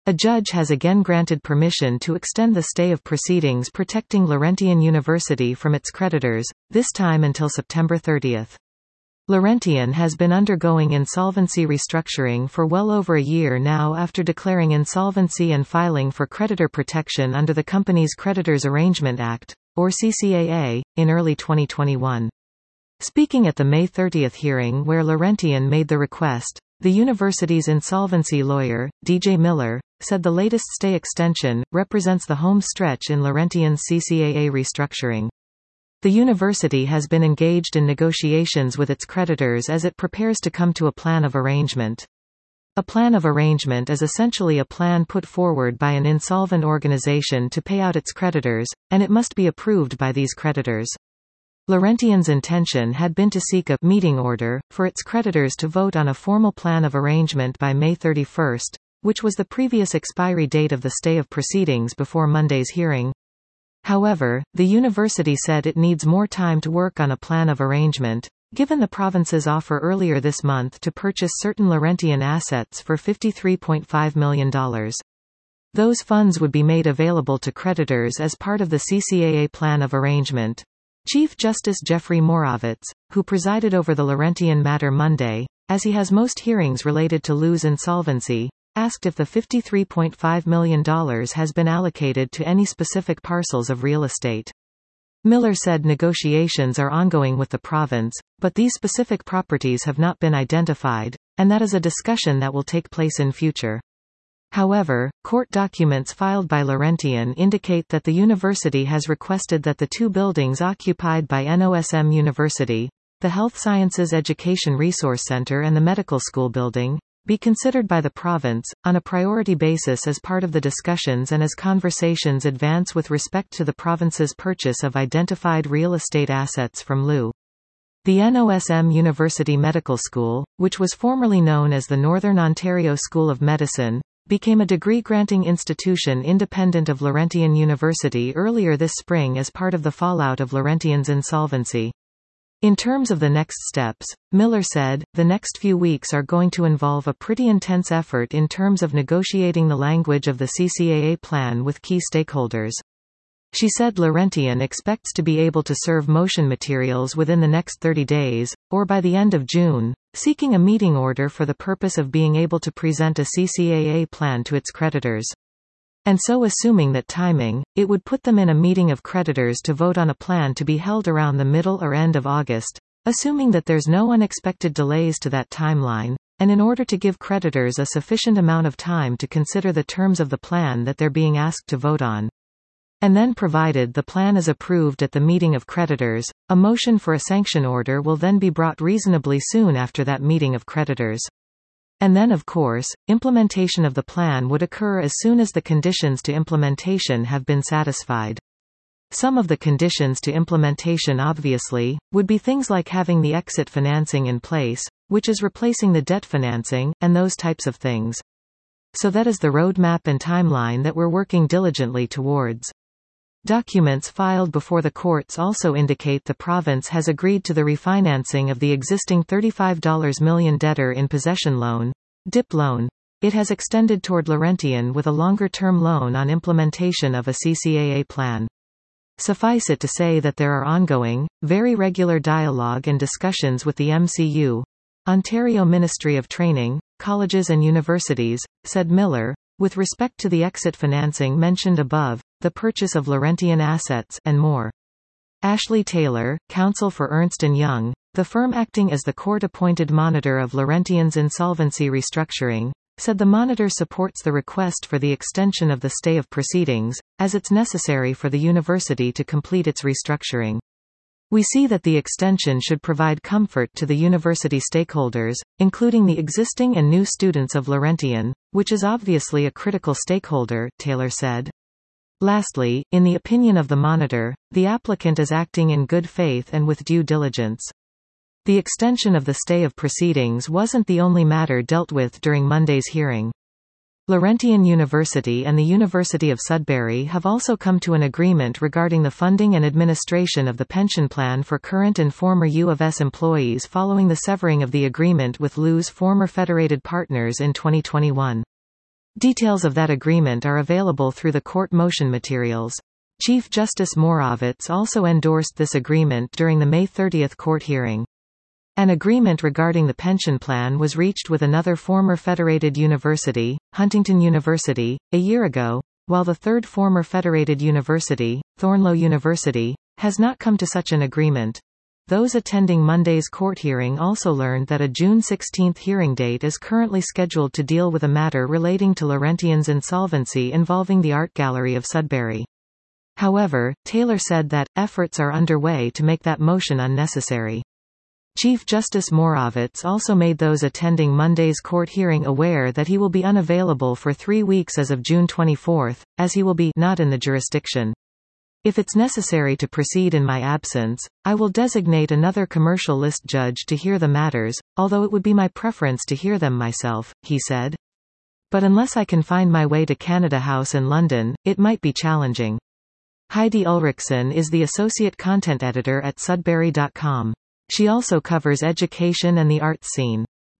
A judge has again granted permission to extend the stay of proceedings protecting Laurentian University from its creditors, this time until September 30. Laurentian has been undergoing insolvency restructuring for well over a year now after declaring insolvency and filing for creditor protection under the company's Creditors Arrangement Act, or CCAA, in early 2021. Speaking at the May 30 hearing where Laurentian made the request, the university's insolvency lawyer, DJ Miller, said the latest stay extension represents the home stretch in Laurentian's CCAA restructuring. The university has been engaged in negotiations with its creditors as it prepares to come to a plan of arrangement. A plan of arrangement is essentially a plan put forward by an insolvent organization to pay out its creditors, and it must be approved by these creditors. Laurentian's intention had been to seek a meeting order for its creditors to vote on a formal plan of arrangement by May 31, which was the previous expiry date of the stay of proceedings before Monday's hearing. However, the university said it needs more time to work on a plan of arrangement, given the province's offer earlier this month to purchase certain Laurentian assets for $53.5 million. Those funds would be made available to creditors as part of the CCAA plan of arrangement. Chief Justice Jeffrey Moravec, who presided over the Laurentian matter Monday, as he has most hearings related to LU's insolvency, asked if the $53.5 million has been allocated to any specific parcels of real estate. Miller said negotiations are ongoing with the province, but these specific properties have not been identified, and that is a discussion that will take place in future. However, court documents filed by Laurentian indicate that the university has requested that the two buildings occupied by NOSM University, the Health Sciences Education Resource Center and the Medical School building, be considered by the province, on a priority basis as part of the discussions and as conversations advance with respect to the province's purchase of identified real estate assets from LU. The NOSM University Medical School, which was formerly known as the Northern Ontario School of Medicine, became a degree-granting institution independent of Laurentian University earlier this spring as part of the fallout of Laurentian's insolvency. In terms of the next steps, Miller said, the next few weeks are going to involve a pretty intense effort in terms of negotiating the language of the CCAA plan with key stakeholders. She said Laurentian expects to be able to serve motion materials within the next 30 days, or by the end of June, seeking a meeting order for the purpose of being able to present a CCAA plan to its creditors. And so assuming that timing, it would put them in a meeting of creditors to vote on a plan to be held around the middle or end of August, assuming that there's no unexpected delays to that timeline, and in order to give creditors a sufficient amount of time to consider the terms of the plan that they're being asked to vote on. And then provided the plan is approved at the meeting of creditors, a motion for a sanction order will then be brought reasonably soon after that meeting of creditors. And then of course, implementation of the plan would occur as soon as the conditions to implementation have been satisfied. Some of the conditions to implementation obviously, would be things like having the exit financing in place, which is replacing the debt financing, and those types of things. So that is the roadmap and timeline that we're working diligently towards. Documents filed before the courts also indicate the province has agreed to the refinancing of the existing $35 million debtor in possession loan, DIP loan. It has extended toward Laurentian with a longer-term loan on implementation of a CCAA plan. Suffice it to say that there are ongoing, very regular dialogue and discussions with the MCU, Ontario Ministry of Training, Colleges and Universities, said Miller, with respect to the exit financing mentioned above, the purchase of Laurentian assets, and more. Ashley Taylor, counsel for Ernst & Young, the firm acting as the court-appointed monitor of Laurentian's insolvency restructuring, said the monitor supports the request for the extension of the stay of proceedings, as it's necessary for the university to complete its restructuring. We see that the extension should provide comfort to the university stakeholders, including the existing and new students of Laurentian, which is obviously a critical stakeholder, Taylor said. Lastly, in the opinion of the monitor, the applicant is acting in good faith and with due diligence. The extension of the stay of proceedings wasn't the only matter dealt with during Monday's hearing. Laurentian University and the University of Sudbury have also come to an agreement regarding the funding and administration of the pension plan for current and former U of S employees following the severing of the agreement with LU's former federated partners in 2021. Details of that agreement are available through the court motion materials. Chief Justice Moravec also endorsed this agreement during the May 30 court hearing. An agreement regarding the pension plan was reached with another former federated university, Huntington University, a year ago, while the third former federated university, Thorneloe University, has not come to such an agreement. Those attending Monday's court hearing also learned that a June 16 hearing date is currently scheduled to deal with a matter relating to Laurentian's insolvency involving the Art Gallery of Sudbury. However, Taylor said that, efforts are underway to make that motion unnecessary. Chief Justice Moravec also made those attending Monday's court hearing aware that he will be unavailable for 3 weeks as of June 24, as he will be not in the jurisdiction. If it's necessary to proceed in my absence, I will designate another commercial list judge to hear the matters, although it would be my preference to hear them myself, he said. But unless I can find my way to Canada House in London, it might be challenging. Heidi Ulrichsen is the associate content editor at Sudbury.com. She also covers education and the arts scene.